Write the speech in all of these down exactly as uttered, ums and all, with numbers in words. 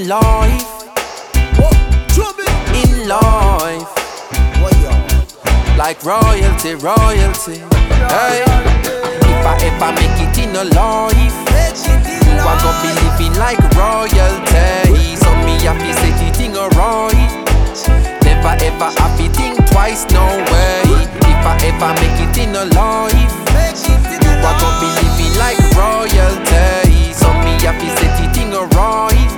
in life, in life, like royalty, royalty. Hey, if I ever make it in a life, you are gonna be living like royalty. So me happy set it in a right. Never ever happy think twice, no way. If I ever make it in a life, you are gonna be living like royalty. So me happy set it in a right.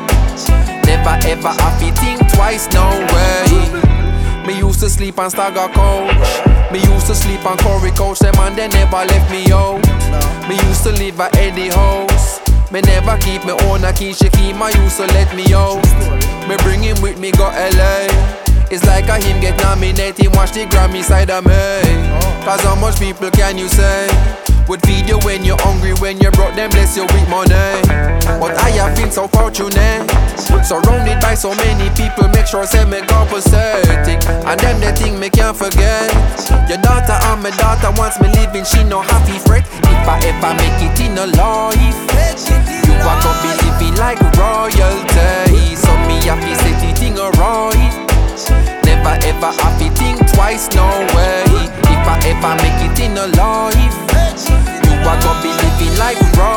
Never ever happy think twice, no way. Me used to sleep on Stagger Coach. Me used to sleep on Corey Coach. Them and they never left me out. Me used to live at Eddie House. Me never keep me own a key. She keep my used to let me out. Me bring him with me go L A. It's like a him get nominated. Watch the Grammy side of me. Cause how much people can you say would feed you when you're hungry, when you broke them bless you with money. But I have been so fortunate, surrounded by so many people, make sure say me compensating. And them the thing me can't forget. Your daughter and my daughter wants me living, she no happy fret. If I ever make it in a life, you are gonna be living like royalty. So me happy set it in a right. Never ever happy think twice, no way. If I ever make it in a life, you are gonna be living like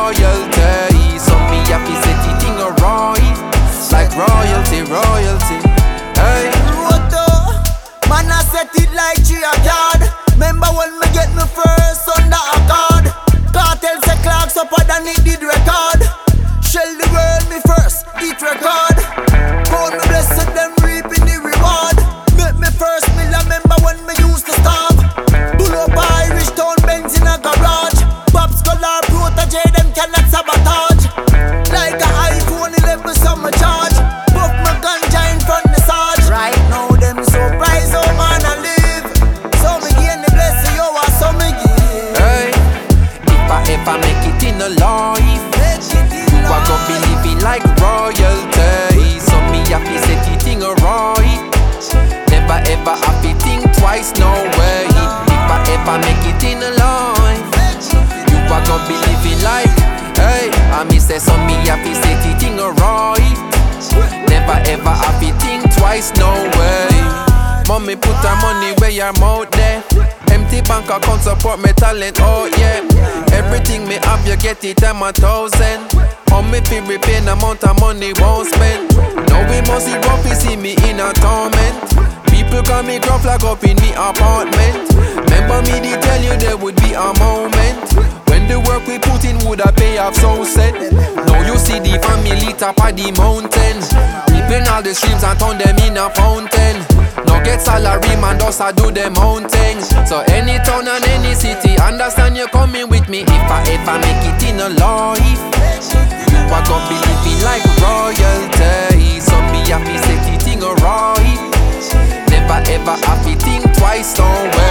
royalty. So me happy set it in a right, like royalty, royalty. Hey, Roto, man I set it like tree a yard. Remember when me get me first under a card. Cartel say clocks up than it did record. Shell the world me first, it record. Call me blessed, them reaping the reward. Make me first meal, I remember when me used to starve. Pull up Irish town Benz in a garage. Pops Scholar protege, them cannot sabotage. Like a iPhone eleven summer charge. Buff my ganja in front the Sarge. Right now them surprise, oh man I live. So me gain the blessing, yo I so me give. Hey, if I ever make it in a life, you are gonna be living like royalty. So me happy set it in a right. Never ever happy think twice, no way. If I ever make it in a life, you are gonna be living like, hey, I me say so me happy set it in a right. Never ever happy think twice, no way. Mommy put her money where your mouth there. Empty bank account support me talent, oh yeah. Everything me have you get it time a thousand. On me feel repay the amount of money won't spend. Now we must see rough, you see me in a torment. People call me gruff like up in me apartment. Remember me they tell you there would be a moment when the work we put in would have pay off so set. Now you see the family top of the mountain. Ripping all the streams and turn them in a fountain. Now get salary man does I do them own things. So any town and any city, understand you coming with me. If I ever make it in a life, you are gonna be living like royalty. So me happy set it in a right. Never ever happy think twice, no way.